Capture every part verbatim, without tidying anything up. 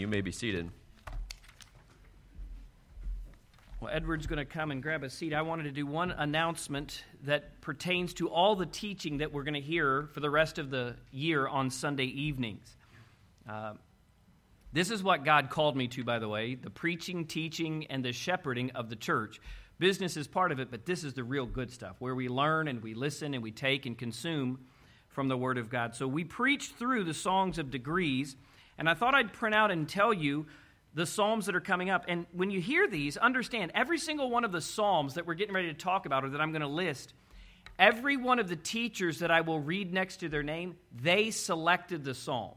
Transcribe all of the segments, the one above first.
You may be seated. Well, Edward's going to come and grab a seat. I wanted to do one announcement that pertains to all the teaching that we're going to hear for the rest of the year on Sunday evenings. Uh, this is what God called me to, by the way, the preaching, teaching, and the shepherding of the church. Business is part of it, but this is the real good stuff, where we learn and we listen and we take and consume from the Word of God. So we preached through the Songs of Degrees, and I thought I'd print out and tell you the Psalms that are coming up. And when you hear these, understand every single one of the Psalms that we're getting ready to talk about or that I'm going to list, every one of the teachers that I will read next to their name, they selected the Psalm.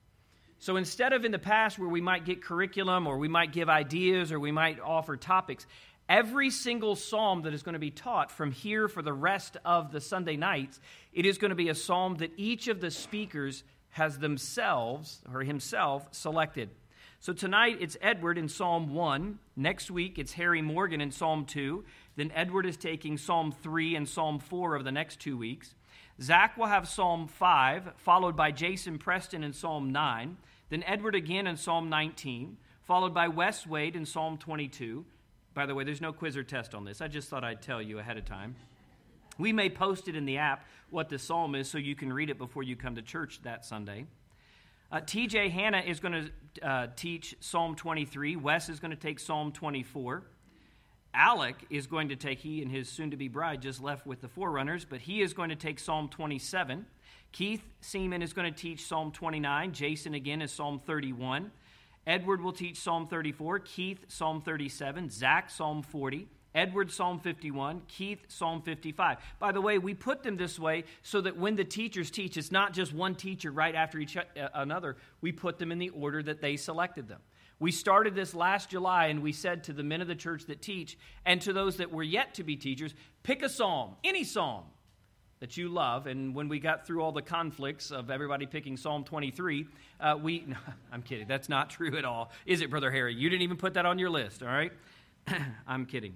So instead of in the past where we might get curriculum or we might give ideas or we might offer topics, every single psalm that is going to be taught from here for the rest of the Sunday nights, it is going to be a psalm that each of the speakers has themselves or himself selected. So tonight it's Edward in Psalm one. Next week it's Harry Morgan in Psalm two. Then Edward is taking Psalm three and Psalm four over the next two weeks. Zach will have Psalm five, followed by Jason Preston in Psalm nine. Then Edward again in Psalm nineteen, followed by Wes Wade in Psalm twenty-two. By the way, there's no quiz or test on this. I just thought I'd tell you ahead of time. We may post it in the app what the psalm is so you can read it before you come to church that Sunday. Uh, T J Hanna is going to uh, teach Psalm twenty-three. Wes is going to take Psalm twenty-four. Alec is going to take, he and his soon-to-be bride just left with the Forerunners, but he is going to take Psalm twenty-seven. Keith Seaman is going to teach Psalm twenty-nine. Jason again is Psalm thirty-one. Edward will teach Psalm thirty-four. Keith, Psalm thirty-seven. Zach, Psalm forty. Edward, Psalm fifty-one. Keith, Psalm fifty-five. By the way, we put them this way so that when the teachers teach, it's not just one teacher right after each uh, another. We put them in the order that they selected them. We started this last July, and we said to the men of the church that teach, and to those that were yet to be teachers, pick a psalm, any psalm that you love. And when we got through all the conflicts of everybody picking Psalm twenty-three, uh, we, no, I'm kidding, that's not true at all. Is it, Brother Harry? You didn't even put that on your list, all right? I'm kidding.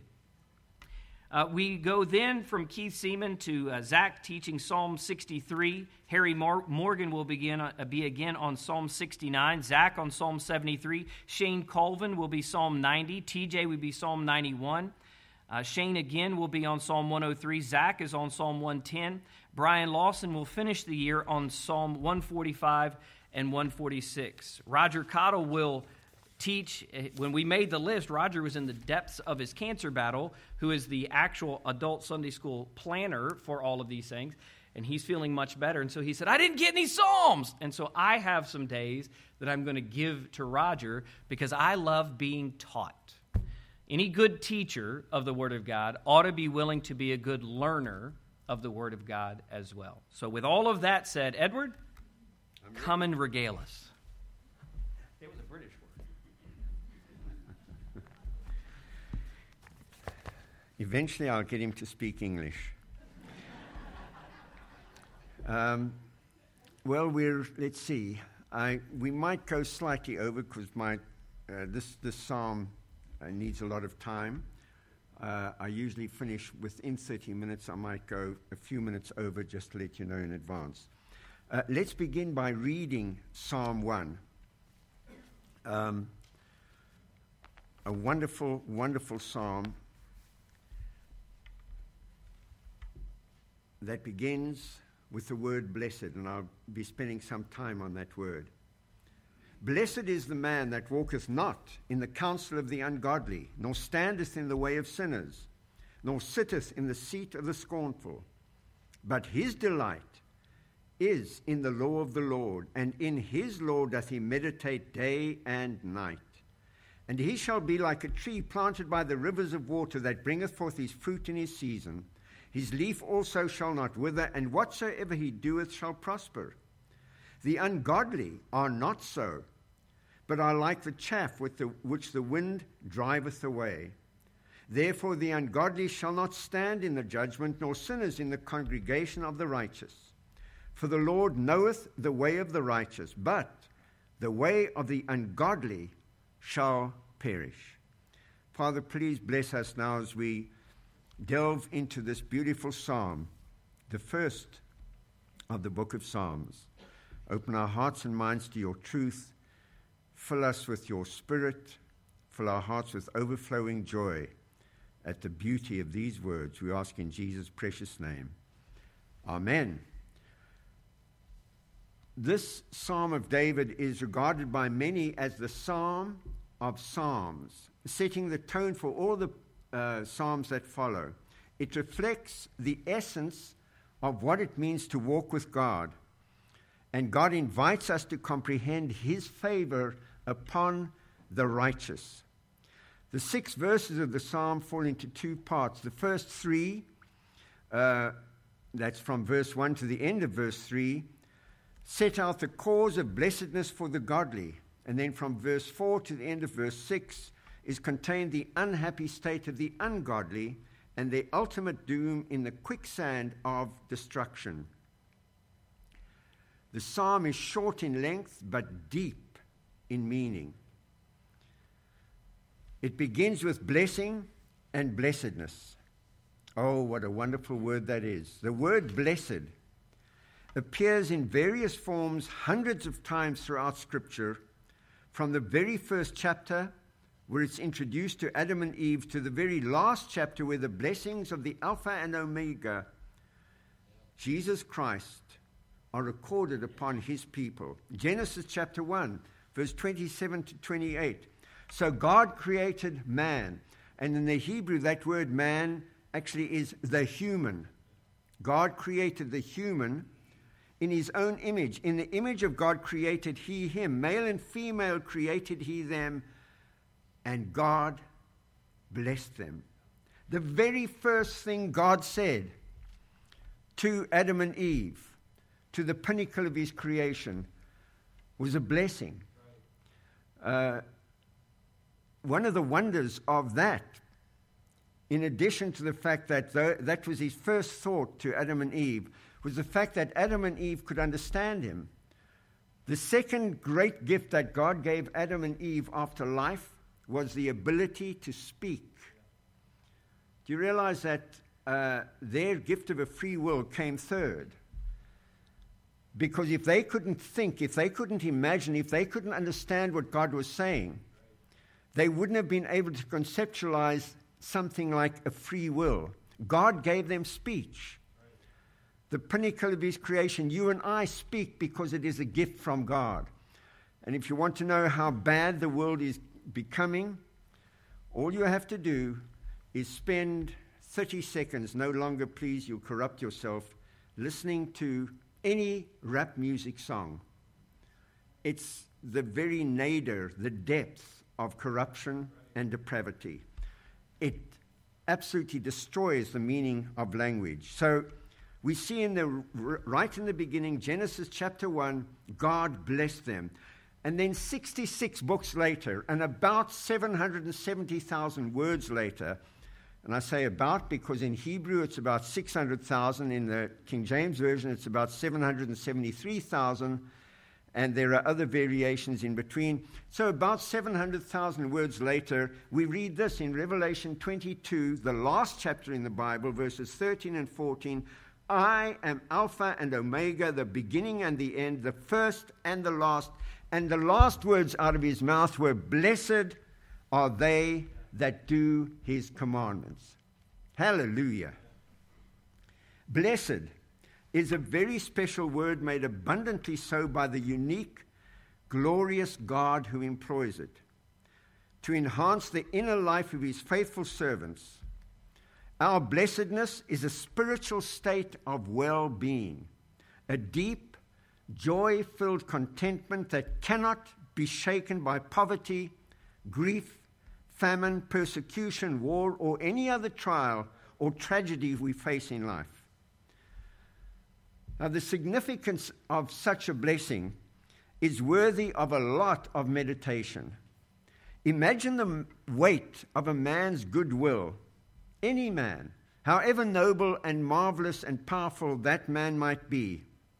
Uh, we go then from Keith Seaman to uh, Zach teaching Psalm sixty-three. Harry Mor- Morgan will begin uh, be again on Psalm sixty-nine. Zach on Psalm seventy-three. Shane Colvin will be Psalm ninety. T J will be Psalm ninety-one. Uh, Shane again will be on Psalm one oh three. Zach is on Psalm one ten. Brian Lawson will finish the year on Psalm one forty-five and one forty-six. Roger Cottle will teach. When we made the list, Roger was in the depths of his cancer battle, who is the actual adult Sunday school planner for all of these things, and he's feeling much better. And so he said, I didn't get any Psalms. And so I have some days that I'm going to give to Roger because I love being taught. Any good teacher of the Word of God ought to be willing to be a good learner of the Word of God as well. So with all of that said, Edward, come and regale us. It was a British word. Eventually, I'll get him to speak English. um, well, we're let's see. I we might go slightly over because my uh, this this psalm uh, needs a lot of time. Uh, I usually finish within thirty minutes. I might go a few minutes over just to let you know in advance. Uh, let's begin by reading Psalm one. Um, a wonderful, wonderful psalm that begins with the word blessed, and I'll be spending some time on that word. Blessed is the man that walketh not in the counsel of the ungodly, nor standeth in the way of sinners, nor sitteth in the seat of the scornful. But his delight is in the law of the Lord, and in his law doth he meditate day and night. And he shall be like a tree planted by the rivers of water, that bringeth forth his fruit in his season. His leaf also shall not wither, and whatsoever he doeth shall prosper. The ungodly are not so, but are like the chaff with the, which the wind driveth away. Therefore the ungodly shall not stand in the judgment, nor sinners in the congregation of the righteous. For the Lord knoweth the way of the righteous, but the way of the ungodly shall perish. Father, please bless us now as we delve into this beautiful psalm, the first of the book of Psalms. Open our hearts and minds to your truth. fill us with your Spirit, fill our hearts with overflowing joy at the beauty of these words. We ask in Jesus' precious name. Amen. This Psalm of David is regarded by many as the Psalm of Psalms, setting the tone for all the uh, Psalms that follow. It reflects the essence of what it means to walk with God, and God invites us to comprehend His favor upon the righteous. The six verses of the Psalm fall into two parts. The first three, uh, that's from verse one to the end of verse three, set out the cause of blessedness for the godly. And then from verse four to the end of verse six is contained the unhappy state of the ungodly and their ultimate doom in the quicksand of destruction. The psalm is short in length but deep in meaning. It begins with blessing and blessedness. Oh, what a wonderful word that is. The word blessed appears in various forms hundreds of times throughout Scripture, from the very first chapter where it's introduced to Adam and Eve to the very last chapter where the blessings of the Alpha and Omega, Jesus Christ, are recorded upon His people. Genesis chapter one, verse twenty-seven to twenty-eight. So God created man, and in the Hebrew that word man actually is the human. God created the human in His own image. In the image of God created He him. Male and female created He them, and God blessed them. The very first thing God said to Adam and Eve, to the pinnacle of His creation, was a blessing. Uh, one of the wonders of that, in addition to the fact that th- that was His first thought to Adam and Eve, was the fact that Adam and Eve could understand Him. The second great gift that God gave Adam and Eve after life was the ability to speak. Do you realize that uh, their gift of a free will came third? Because if they couldn't think, if they couldn't imagine, if they couldn't understand what God was saying, they wouldn't have been able to conceptualize something like a free will. God gave them speech. The pinnacle of His creation. You and I speak because it is a gift from God. And if you want to know how bad the world is becoming, all you have to do is spend thirty seconds, no longer, please, you'll corrupt yourself, listening to any rap music song. It's the very nadir, the depth of corruption and depravity. It absolutely destroys the meaning of language. So we see in the right in the beginning, Genesis chapter one, God blessed them. And then sixty-six books later, and about seven hundred seventy thousand words later, and I say about because in Hebrew it's about six hundred thousand, in the King James Version it's about seven hundred seventy-three thousand, and there are other variations in between. So about seven hundred thousand words later, we read this in Revelation twenty-two, the last chapter in the Bible, verses thirteen and fourteen. I am Alpha and Omega, the beginning and the end, the first and the last. And the last words out of His mouth were, blessed are they that do His commandments. Hallelujah. Blessed is a very special word, made abundantly so by the unique, glorious God who employs it to enhance the inner life of His faithful servants. Our blessedness is a spiritual state of well-being, a deep, joy-filled contentment that cannot be shaken by poverty, grief, famine, persecution, war, or any other trial or tragedy we face in life. Now, the significance of such a blessing is worthy of a lot of meditation. Imagine the weight of a man's goodwill. Any man, however noble and marvelous and powerful that man might be,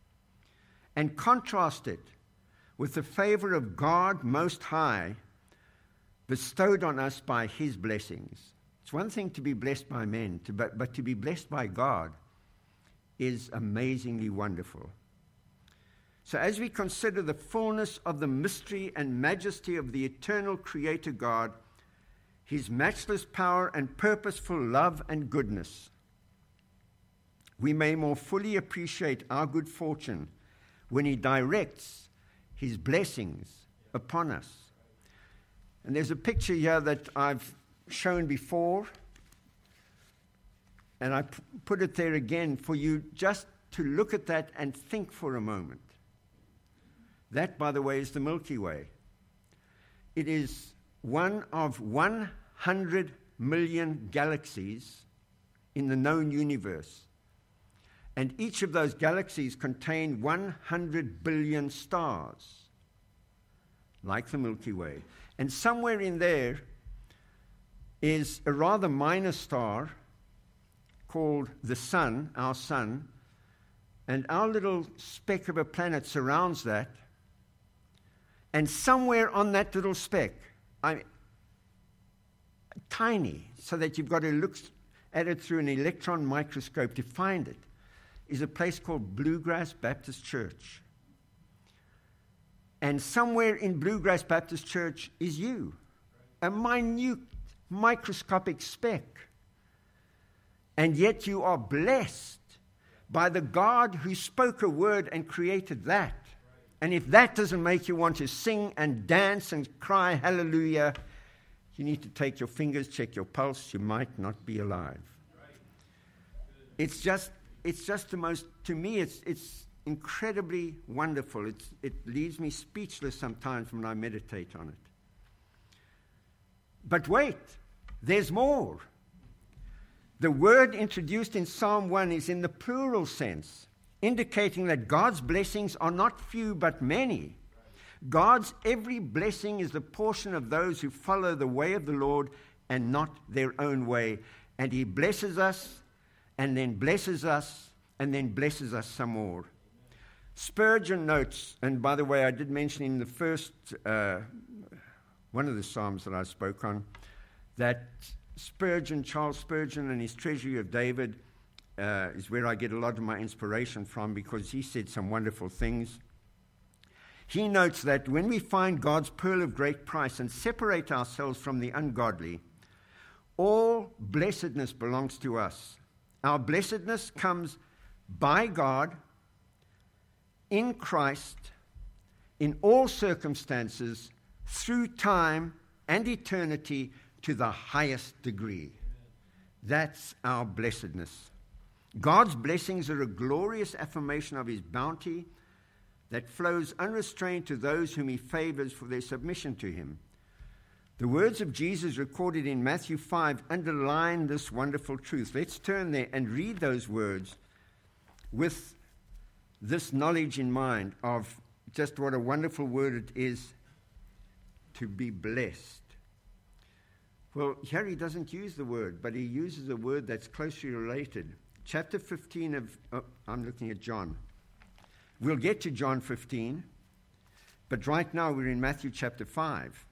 and contrast it with the favor of God Most High bestowed on us by His blessings. It's one thing to be blessed by men, to, but, but to be blessed by God is amazingly wonderful. So as we consider the fullness of the mystery and majesty of the eternal Creator God, his matchless power and purposeful love and goodness, we may more fully appreciate our good fortune when he directs his blessings upon us. And there's a picture here that I've shown before, and I p- put it there again for you just to look at that and think for a moment. That, by the way, is the Milky Way. It is one of one hundred million galaxies in the known universe. And each of those galaxies contain one hundred billion stars, like the Milky Way. And somewhere in there is a rather minor star called the Sun, our Sun, and our little speck of a planet surrounds that. And somewhere on that little speck, I, tiny, so that you've got to look at it through an electron microscope to find it, is a place called Bluegrass Baptist Church. And somewhere in Bluegrass Baptist Church is you, a minute, microscopic speck. And yet you are blessed by the God who spoke a word and created that. And if that doesn't make you want to sing and dance and cry hallelujah, you need to take your fingers, check your pulse. You might not be alive. It's just, it's just the most, to me, it's it's incredibly wonderful. It's, it leaves me speechless sometimes when I meditate on it. But wait, there's more. The word introduced in Psalm one is in the plural sense, indicating that God's blessings are not few but many. God's every blessing is the portion of those who follow the way of the Lord and not their own way. And he blesses us, and then blesses us, and then blesses us some more. Spurgeon notes, and by the way, I did mention in the first, uh, one of the Psalms that I spoke on, that Spurgeon, Charles Spurgeon, and his Treasury of David uh, is where I get a lot of my inspiration from, because he said some wonderful things. He notes that when we find God's pearl of great price and separate ourselves from the ungodly, all blessedness belongs to us. Our blessedness comes by God, in Christ, in all circumstances, through time and eternity, to the highest degree. That's our blessedness. God's blessings are a glorious affirmation of his bounty that flows unrestrained to those whom he favors for their submission to him. The words of Jesus recorded in Matthew five underline this wonderful truth. Let's turn there and read those words with this knowledge in mind of just what a wonderful word it is to be blessed. Well, here he doesn't use the word, but he uses a word that's closely related. Chapter fifteen of, oh, I'm looking at John. We'll get to John fifteen, but right now we're in Matthew chapter five.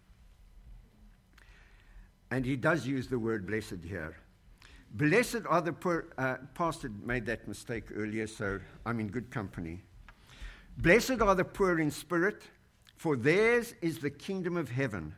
And he does use the word blessed here. Blessed are the poor, uh, Pastor made that mistake earlier, so I'm in good company. Blessed are the poor in spirit, for theirs is the kingdom of heaven.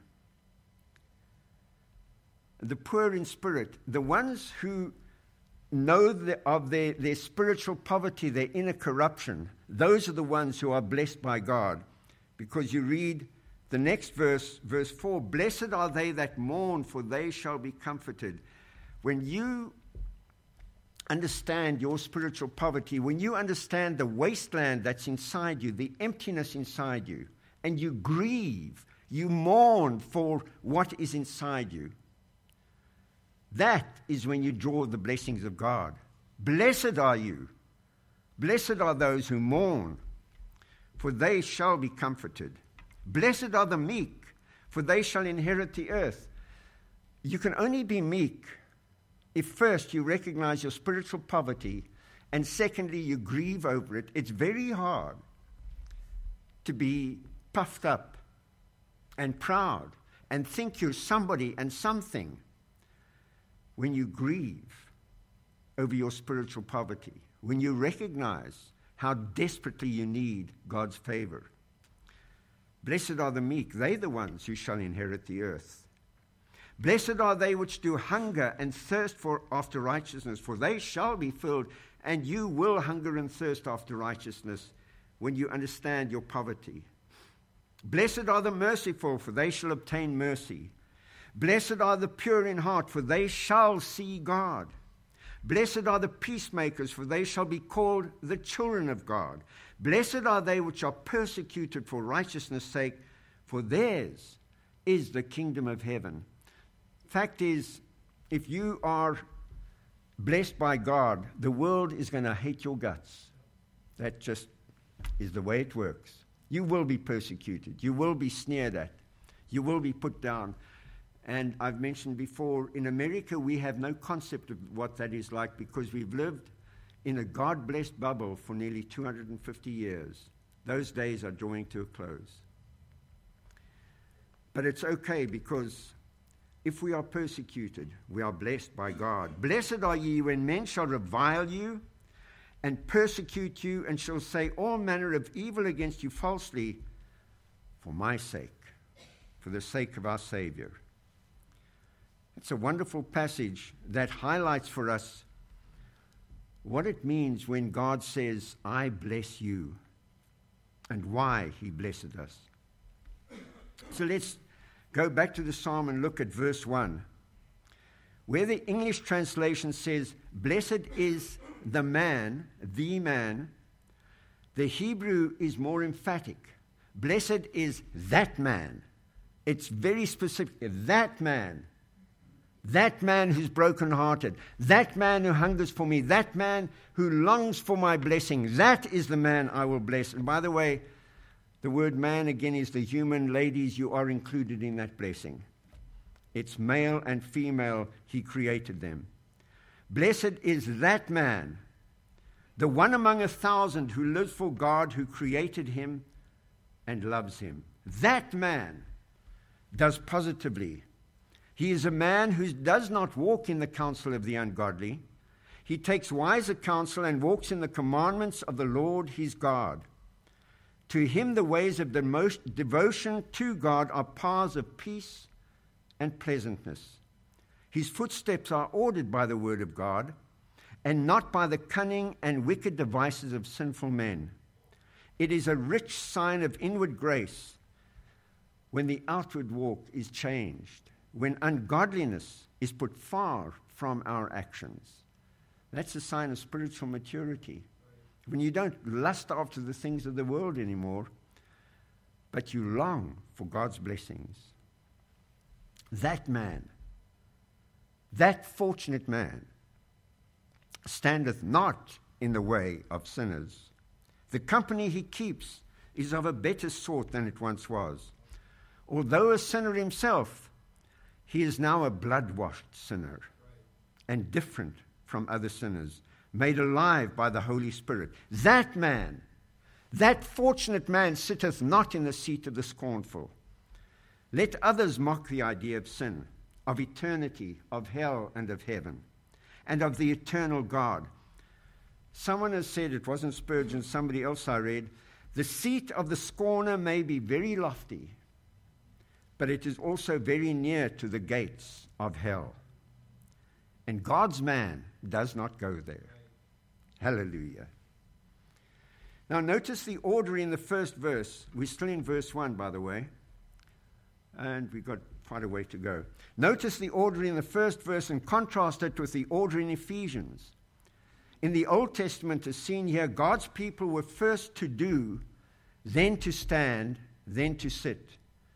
The poor in spirit, the ones who know the, of their, their spiritual poverty, their inner corruption, those are the ones who are blessed by God. Because you read the next verse, verse four, blessed are they that mourn, for they shall be comforted. When you understand your spiritual poverty, when you understand the wasteland that's inside you, the emptiness inside you, and you grieve, you mourn for what is inside you, that is when you draw the blessings of God. Blessed are you. Blessed are those who mourn, for they shall be comforted. Blessed are the meek, for they shall inherit the earth. You can only be meek if first you recognize your spiritual poverty, and secondly you grieve over it. It's very hard to be puffed up and proud and think you're somebody and something when you grieve over your spiritual poverty, when you recognize how desperately you need God's favor. Blessed are the meek, they the ones who shall inherit the earth. Blessed are they which do hunger and thirst for after righteousness, for they shall be filled, and you will hunger and thirst after righteousness when you understand your poverty. Blessed are the merciful, for they shall obtain mercy. Blessed are the pure in heart, for they shall see God. Blessed are the peacemakers, for they shall be called the children of God. Blessed are they which are persecuted for righteousness' sake, for theirs is the kingdom of heaven. Fact is, if you are blessed by God, the world is going to hate your guts. That just is the way it works. You will be persecuted. You will be sneered at. You will be put down. And I've mentioned before, in America, we have no concept of what that is like because we've lived in a God-blessed bubble for nearly two hundred fifty years. Those days are drawing to a close. But it's okay because if we are persecuted, we are blessed by God. Blessed are ye when men shall revile you and persecute you and shall say all manner of evil against you falsely for my sake, for the sake of our Savior. It's a wonderful passage that highlights for us what it means when God says, I bless you, and why he blessed us. So let's go back to the psalm and look at verse one, where the English translation says, blessed is the man, the man. The Hebrew is more emphatic. Blessed is that man. It's very specific. That man. That man who's brokenhearted, that man who hungers for me, that man who longs for my blessing, that is the man I will bless. And by the way, the word man again is the human. Ladies, you are included in that blessing. It's male and female, he created them. Blessed is that man, the one among a thousand who lives for God, who created him and loves him. That man does positively. He is a man who does not walk in the counsel of the ungodly. He takes wiser counsel and walks in the commandments of the Lord his God. To him the ways of the most devotion to God are paths of peace and pleasantness. His footsteps are ordered by the word of God, and not by the cunning and wicked devices of sinful men. It is a rich sign of inward grace when the outward walk is changed, when ungodliness is put far from our actions. That's a sign of spiritual maturity. When you don't lust after the things of the world anymore, but you long for God's blessings. That man, that fortunate man, standeth not in the way of sinners. The company he keeps is of a better sort than it once was. Although a sinner himself, he is now a blood-washed sinner and different from other sinners, made alive by the Holy Spirit. That man, that fortunate man sitteth not in the seat of the scornful. Let others mock the idea of sin, of eternity, of hell and of heaven, and of the eternal God. Someone has said, it wasn't Spurgeon, somebody else I read, the seat of the scorner may be very lofty, but it is also very near to the gates of hell. And God's man does not go there. Hallelujah. Now notice the order in the first verse. We're still in verse one, by the way. And we've got quite a way to go. Notice the order in the first verse and contrast it with the order in Ephesians. In the Old Testament, as seen here, God's people were first to do, then to stand, then to sit.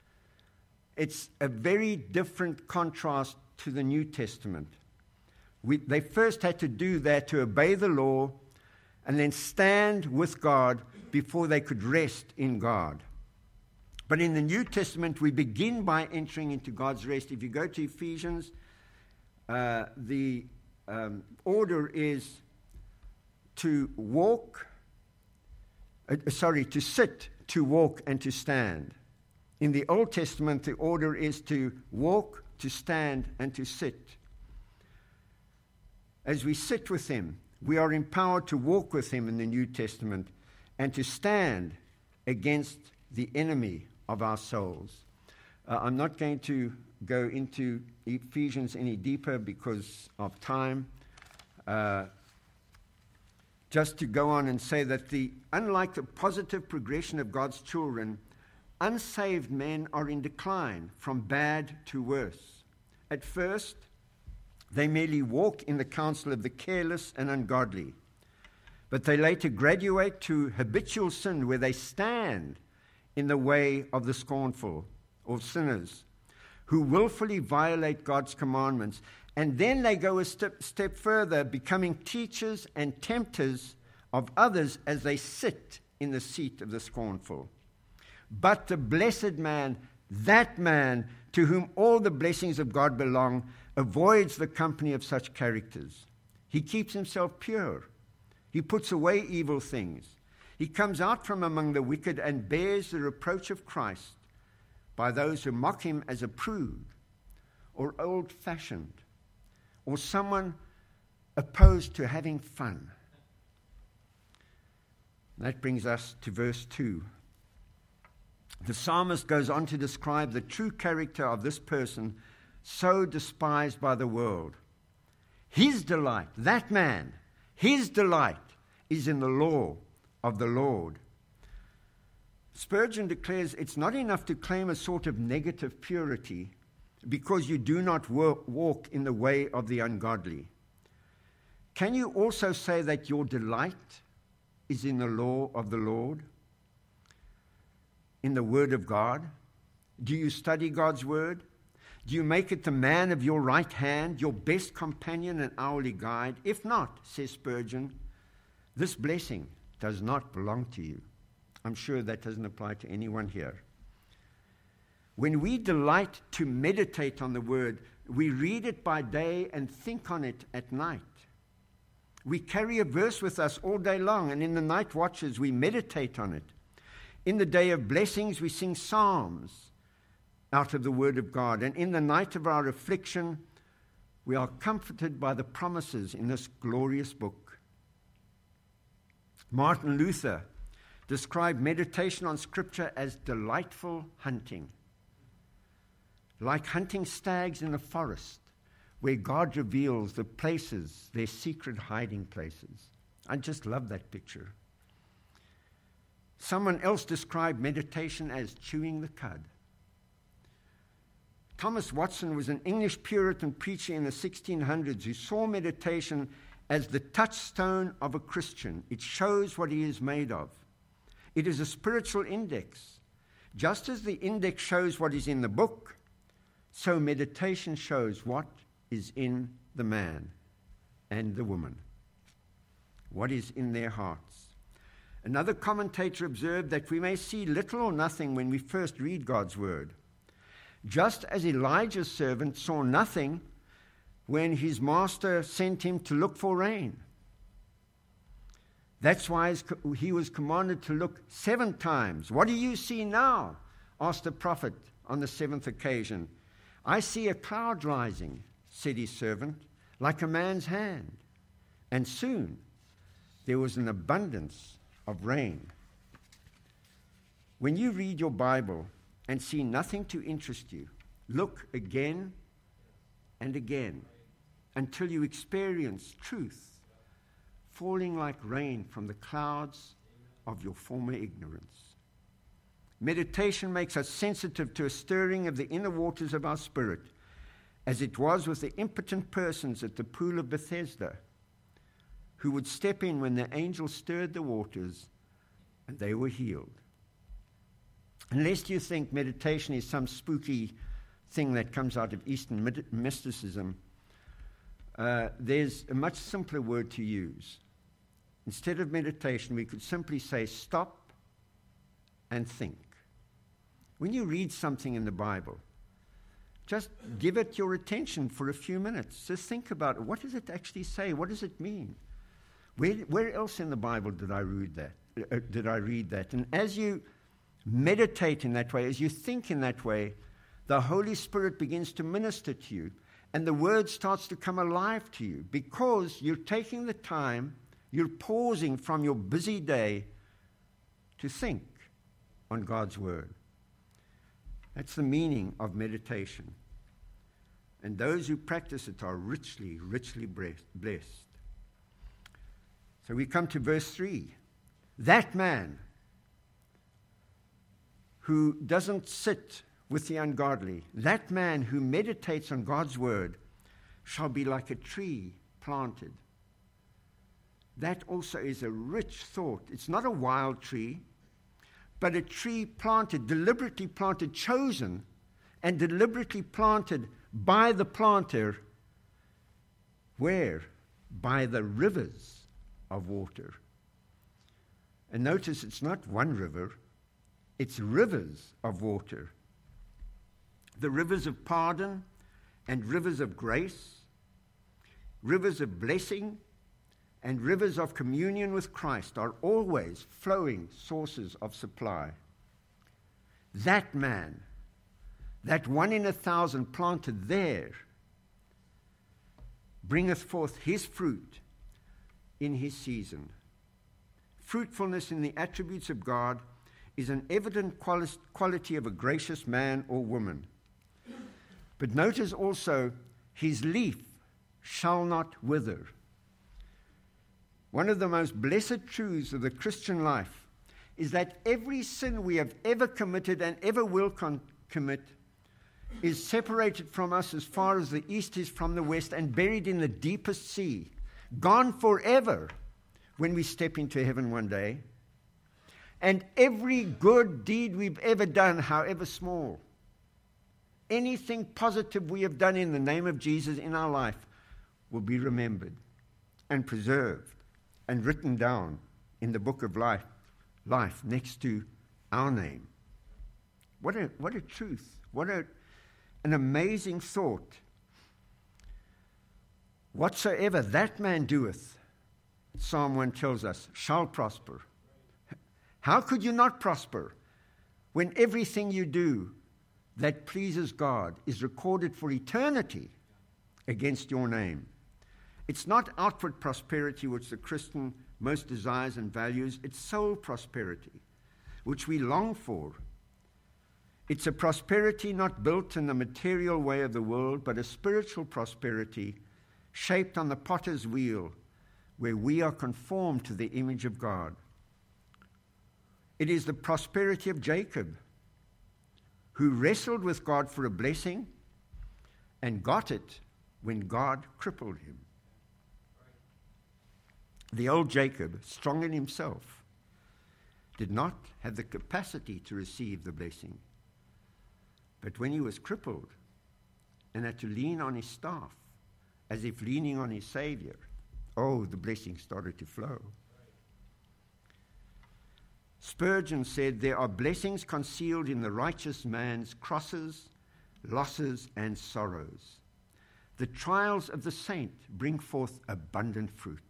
It's a very different contrast to the New Testament. We, they first had to do that to obey the law and then stand with God before they could rest in God. But in the New Testament, we begin by entering into God's rest. If you go to Ephesians, uh, the um, order is to walk, uh, sorry, to sit, to walk, and to stand. In the Old Testament, the order is to walk, to stand, and to sit. As we sit with him, we are empowered to walk with him in the New Testament and to stand against the enemy of our souls. Uh, I'm not going to go into Ephesians any deeper because of time. Uh, just to go on and say that the unlike the positive progression of God's children, unsaved men are in decline from bad to worse. At first, they merely walk in the counsel of the careless and ungodly, but they later graduate to habitual sin where they stand in the way of the scornful or sinners who willfully violate God's commandments. And then they go a step, step further, becoming teachers and tempters of others as they sit in the seat of the scornful. But the blessed man, that man to whom all the blessings of God belong, avoids the company of such characters. He keeps himself pure. He puts away evil things. He comes out from among the wicked and bears the reproach of Christ by those who mock him as a prude or old-fashioned or someone opposed to having fun. That brings us to verse two. The psalmist goes on to describe the true character of this person so despised by the world. His delight, that man, his delight is in the law of the Lord. Spurgeon declares it's not enough to claim a sort of negative purity because you do not work, walk in the way of the ungodly. Can you also say that your delight is in the law of the Lord? In the Word of God? Do you study God's Word? Do you make it the man of your right hand, your best companion and hourly guide? If not, says Spurgeon, this blessing does not belong to you. I'm sure that doesn't apply to anyone here. When we delight to meditate on the Word, we read it by day and think on it at night. We carry a verse with us all day long, and in the night watches we meditate on it. In the day of blessings we sing psalms out of the Word of God, and in the night of our affliction we are comforted by the promises in this glorious book. Martin Luther described meditation on Scripture as delightful hunting, like hunting stags in the forest where God reveals the places, their secret hiding places. I just love that picture. Someone else described meditation as chewing the cud. Thomas Watson was an English Puritan preacher in the sixteen hundreds who saw meditation as the touchstone of a Christian. It shows what he is made of. It is a spiritual index. Just as the index shows what is in the book, so meditation shows what is in the man and the woman, what is in their hearts. Another commentator observed that we may see little or nothing when we first read God's word. Just as Elijah's servant saw nothing when his master sent him to look for rain. That's why he was commanded to look seven times. What do you see now? Asked the prophet on the seventh occasion. I see a cloud rising, said his servant, like a man's hand. And soon there was an abundance of rain. When you read your Bible and see nothing to interest you, look again and again until you experience truth falling like rain from the clouds of your former ignorance. Meditation makes us sensitive to a stirring of the inner waters of our spirit, as it was with the impotent persons at the pool of Bethesda, who would step in when the angel stirred the waters and they were healed. Unless you think meditation is some spooky thing that comes out of Eastern mysticism, uh, there's a much simpler word to use. Instead of meditation, we could simply say stop and think. When you read something in the Bible, just give it your attention for a few minutes. Just think about it. What does it actually say? What does it mean? Where, where else in the Bible did I read that? Uh, did I read that? And as you meditate in that way, as you think in that way, the Holy Spirit begins to minister to you, And the word starts to come alive to you because you're taking the time, you're pausing from your busy day to think on God's word. That's the meaning of meditation. And those who practice it are richly, richly blessed. So we come to verse three. That man who doesn't sit with the ungodly, that man who meditates on God's word shall be like a tree planted. That also is a rich thought. It's not a wild tree, but a tree planted, deliberately planted, chosen, and deliberately planted by the planter. Where? By the rivers of water. And notice it's not one river, it's rivers of water. The rivers of pardon and rivers of grace, rivers of blessing and rivers of communion with Christ are always flowing sources of supply. That man, that one in a thousand planted there, bringeth forth his fruit in his season. Fruitfulness in the attributes of God is an evident quali- quality of a gracious man or woman. But notice also, his leaf shall not wither. One of the most blessed truths of the Christian life is that every sin we have ever committed and ever will con- commit is separated from us as far as the east is from the west and buried in the deepest sea, gone forever when we step into heaven one day. And every good deed we've ever done, however small, anything positive we have done in the name of Jesus in our life will be remembered and preserved and written down in the book of life, life next to our name. What a, what a truth. What a, an amazing thought. Whatsoever that man doeth, Psalm one tells us, shall prosper. How could you not prosper when everything you do that pleases God is recorded for eternity against your name? It's not outward prosperity which the Christian most desires and values. It's soul prosperity, which we long for. It's a prosperity not built in the material way of the world, but a spiritual prosperity shaped on the potter's wheel, where we are conformed to the image of God. It is the prosperity of Jacob, who wrestled with God for a blessing and got it when God crippled him. The old Jacob, strong in himself, did not have the capacity to receive the blessing. But when he was crippled and had to lean on his staff, as if leaning on his Savior, oh, the blessing started to flow. Spurgeon said, there are blessings concealed in the righteous man's crosses, losses, and sorrows. The trials of the saint bring forth abundant fruit.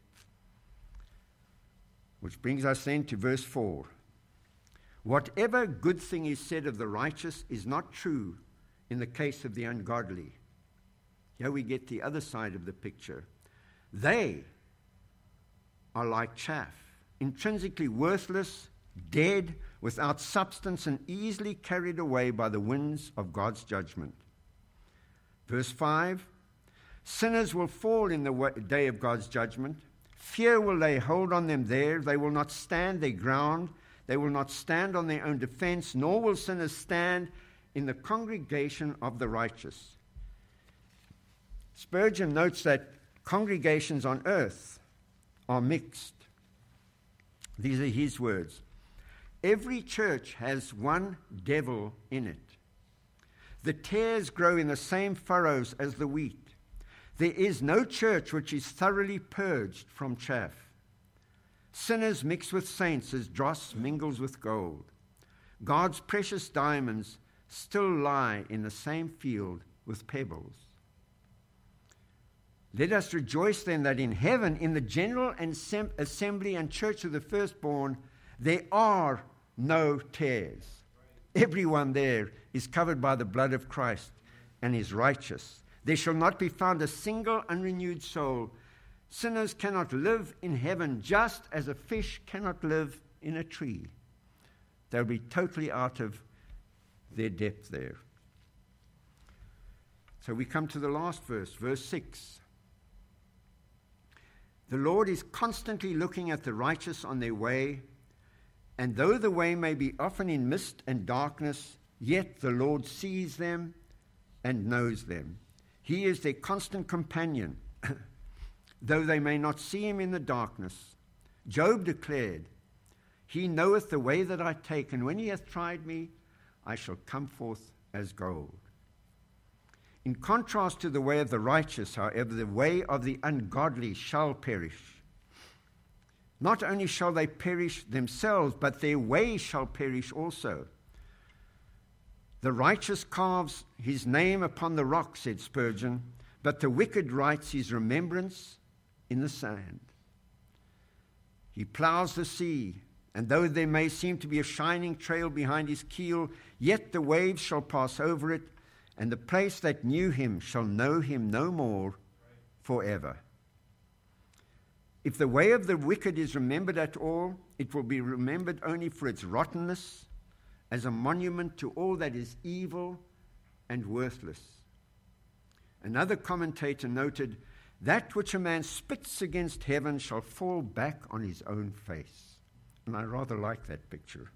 Which brings us then to verse four. Whatever good thing is said of the righteous is not true in the case of the ungodly. Here we get the other side of the picture. They are like chaff, intrinsically worthless, dead, without substance, and easily carried away by the winds of God's judgment. Verse five, sinners will fall in the day of God's judgment. Fear will lay hold on them there. They will not stand their ground. They will not stand on their own defense, nor will sinners stand in the congregation of the righteous. Spurgeon notes that congregations on earth are mixed. These are his words. Every church has one devil in it. The tares grow in the same furrows as the wheat. There is no church which is thoroughly purged from chaff. Sinners mix with saints as dross mingles with gold. God's precious diamonds still lie in the same field with pebbles. Let us rejoice then that in heaven, in the general assembly and church of the firstborn, there are no tares. Everyone there is covered by the blood of Christ and is righteous. There shall not be found a single unrenewed soul. Sinners cannot live in heaven, just as a fish cannot live in a tree. They'll be totally out of their depth there. So we come to the last verse, verse six. The Lord is constantly looking at the righteous on their way, and though the way may be often in mist and darkness, yet the Lord sees them and knows them. He is their constant companion, though they may not see him in the darkness. Job declared, He knoweth the way that I take, and when he hath tried me, I shall come forth as gold. In contrast to the way of the righteous, however, the way of the ungodly shall perish. Not only shall they perish themselves, but their way shall perish also. The righteous carves his name upon the rock, said Spurgeon, but the wicked writes his remembrance in the sand. He ploughs the sea, and though there may seem to be a shining trail behind his keel, yet the waves shall pass over it, and the place that knew him shall know him no more forever. If the way of the wicked is remembered at all, it will be remembered only for its rottenness, as a monument to all that is evil and worthless. Another commentator noted, that which a man spits against heaven shall fall back on his own face. And I rather like that picture.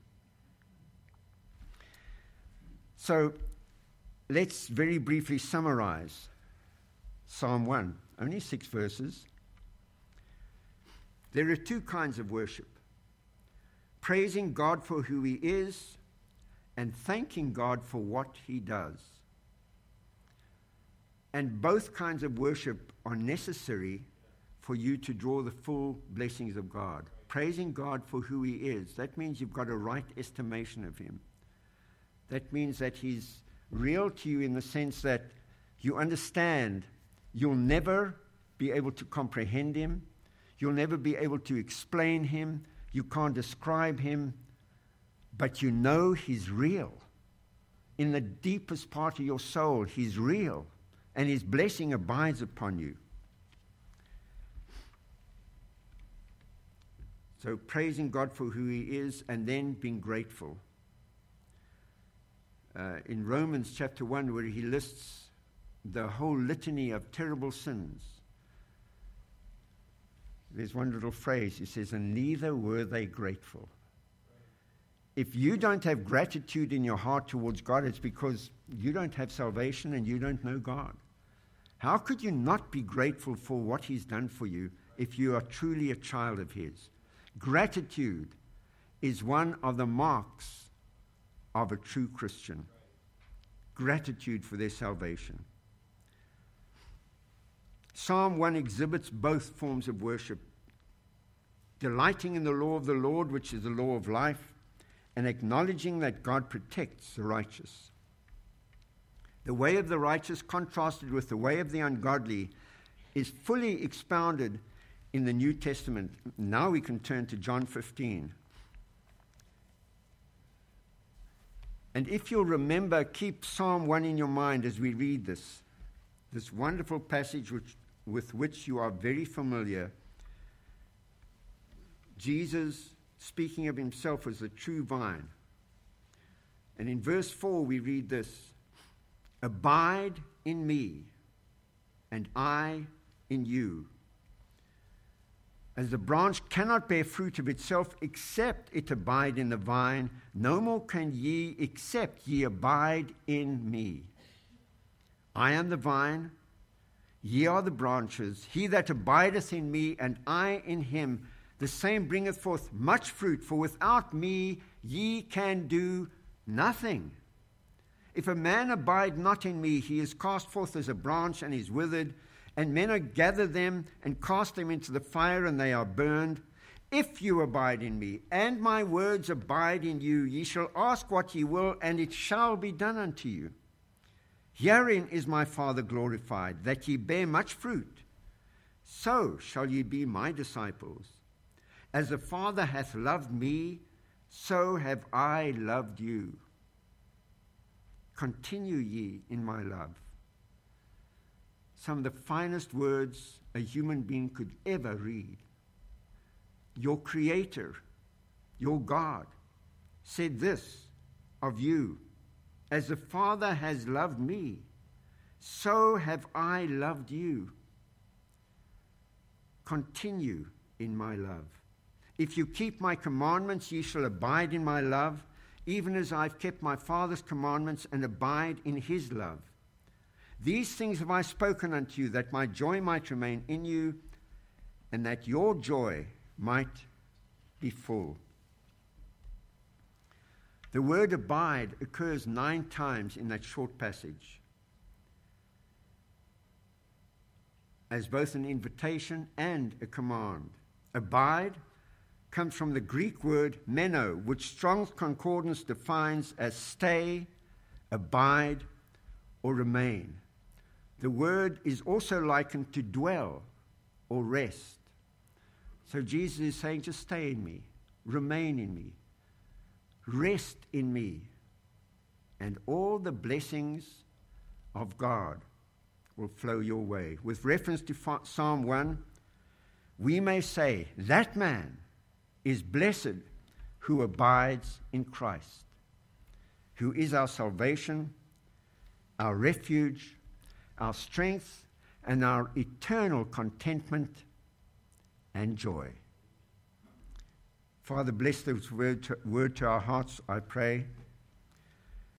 So, let's very briefly summarize Psalm one, only six verses. There are two kinds of worship: praising God for who he is and thanking God for what he does. And both kinds of worship are necessary for you to draw the full blessings of God. Praising God for who he is, that means you've got a right estimation of him. That means that he's real to you in the sense that you understand you'll never be able to comprehend him. You'll never be able to explain him. You can't describe him. But you know he's real. In the deepest part of your soul, he's real. And his blessing abides upon you. So praising God for who he is and then being grateful. Uh, in Romans chapter one, where he lists the whole litany of terrible sins, there's one little phrase. He says, and neither were they grateful. If you don't have gratitude in your heart towards God, it's because you don't have salvation and you don't know God. How could you not be grateful for what he's done for you if you are truly a child of his? Gratitude is one of the marks of a true Christian. Gratitude for their salvation. Psalm one exhibits both forms of worship. Delighting in the law of the Lord, which is the law of life, and acknowledging that God protects the righteous. The way of the righteous contrasted with the way of the ungodly is fully expounded in the New Testament. Now we can turn to John fifteen. And if you'll remember, keep Psalm one in your mind as we read this, this wonderful passage which, with which you are very familiar. Jesus speaking of himself as the true vine. And in verse four we read this, abide in me, and I in you. As the branch cannot bear fruit of itself except it abide in the vine, no more can ye except ye abide in me. I am the vine, ye are the branches. He that abideth in me, and I in him, the same bringeth forth much fruit, for without me ye can do nothing. If a man abide not in me, he is cast forth as a branch and is withered, and men gather them and cast them into the fire, and they are burned. If you abide in me, and my words abide in you, ye shall ask what ye will, and it shall be done unto you. Herein is my Father glorified, that ye bear much fruit. So shall ye be my disciples. As the Father hath loved me, so have I loved you. Continue ye in my love. some of the finest words a human being could ever read. Your Creator, your God, said this of you: as the Father has loved me, so have I loved you. Continue in my love. If you keep my commandments, ye shall abide in my love, even as I've kept my Father's commandments and abide in his love. These things have I spoken unto you, that my joy might remain in you, and that your joy might be full. The word abide occurs nine times in that short passage, as both an invitation and a command. Abide comes from the Greek word meno, which Strong's Concordance defines as stay, abide, or remain. The word is also likened to dwell or rest. So Jesus is saying, just stay in me, remain in me, rest in me, and all the blessings of God will flow your way. With reference to Psalm one, we may say, that man is blessed who abides in Christ, who is our salvation, our refuge, our strength, and our eternal contentment and joy. Father, bless this word to, word to our hearts, I pray.